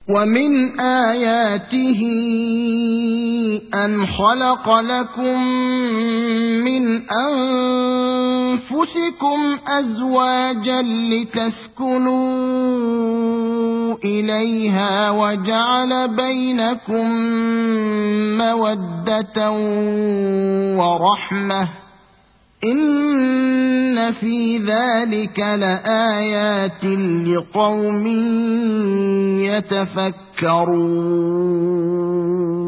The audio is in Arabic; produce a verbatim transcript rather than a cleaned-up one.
ومن آياته أن خلق لكم من أنفسكم أزواجا لتسكنوا إليها وجعل بينكم مودة ورحمة إن في ذلك لآيات لقوم يتفكرون